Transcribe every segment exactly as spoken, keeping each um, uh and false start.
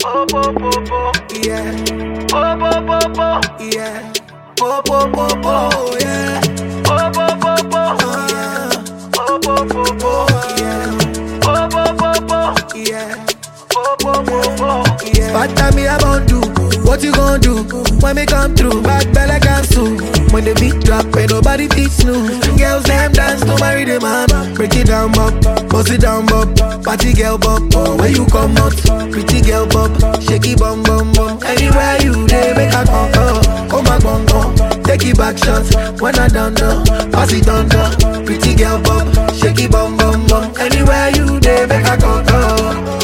Oh, oh, oh, oh, yeah. Oh, oh, oh, oh, yeah. Oh, oh, oh, oh, yeah. Oh, oh, oh, oh, yeah. Oh, oh, oh, oh, yeah. Oh, oh, oh, oh, yeah. Oh, oh, oh, oh, yeah. Bad time me about do. What you gon' do when me come through? Bad belle cancel. When the beat drop, ain't nobody teach snooze. Girls them dance to marry the man. Break it down, bop, bust it down, bop. Party girl, bop, oh, where you come out? Pretty girl, bop, shaky bum bum bum. Anywhere you dey, make a come, oh, come back, bum bum. Take it back shots when I done done. Pass it on, down. Pretty girl, bop, shaky bum bum bum. Anywhere you dey, make a come, oh.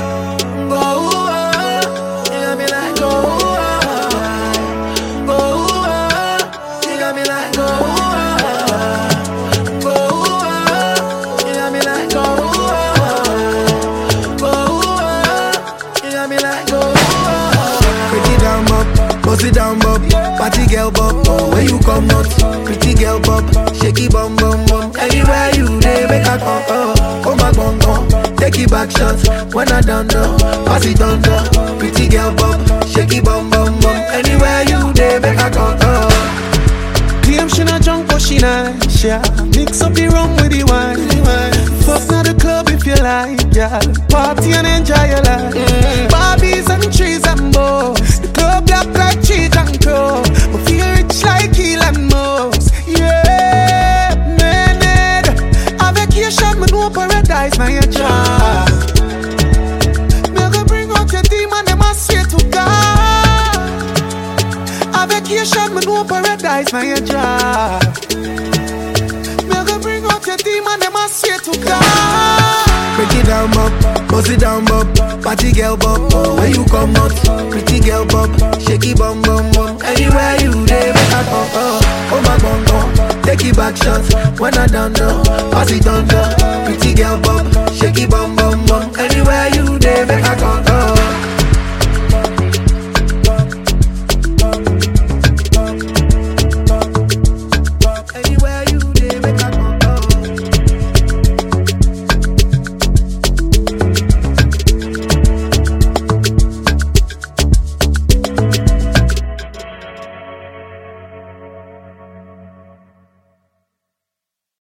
Bust it down, bop, party girl, bop, oh, where you come out? Pretty girl, bop, shaky bum bum bum. Anywhere you dey, make a come, oh, come back, bum bum. Take it back shots when I done done. Pass it on, down. Pretty girl, bop, shaky bum bum bum. Anywhere you dey, make a come, oh. Damn, she not drunk, but she nice, yeah. Mix up the rum with the wine. Fuck now the club if you like, yeah. Party and enjoy your life. Mm. Barbies and trees and bows. The club black like cheese and crow. But feel rich like Elon Musk. Yeah, man, a vacation, me know paradise, now your job. Me go bring out your demon, them I swear to God. A vacation, me know paradise, now your job. Me go bring out your demon, them I swear to God. Break it down, bop, bust it down, bop. Party girl, bop, oh, where you come out? Pretty girl, bop, shaky bum bum bum. Anywhere you dey, make a come, oh, oh my bum bum. Take it back shots when I done done. Pass it on, down. Pretty girl, bop, shaky bum bum bum. Anywhere you dey, make a come.